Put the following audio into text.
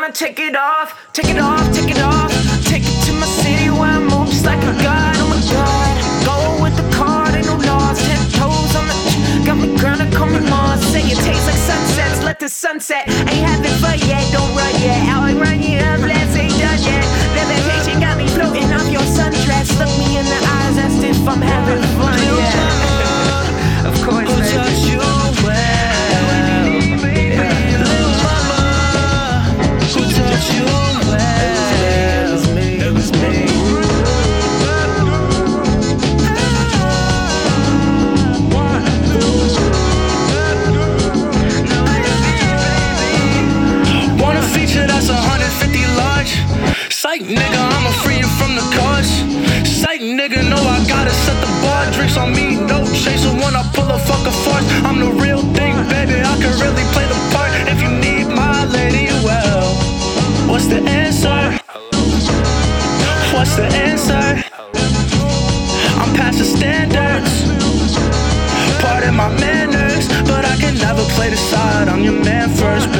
wanna take it off, take it off, take it off. Take it to my city where I move just like a god, oh my god. Go with the card, ain't no laws, 10 toes on the got me grounded, call me Mars. Say it tastes like sunsets, let the sunset. Ain't having fun yet, don't run yet. How I run yet, I'm blessed, ain't done yet. Levitation got me floating off your sundress. Look me in the eyes, asked if I'm having fun, yeah. Of course, who touch you well? Little mama, who touch you well? It was me. Want a feature that's 150 large? Psych nigga, I'ma free you from the cars. Psych nigga, know I gotta set the bar. Drinks on me, no chaser when I pull a fucking farce. I'm the real thing, baby, I can really play the part. If you need my lady, well, what's the answer? What's the answer? I'm past the standards, pardon my manners, but I can never play the side. I'm your man first.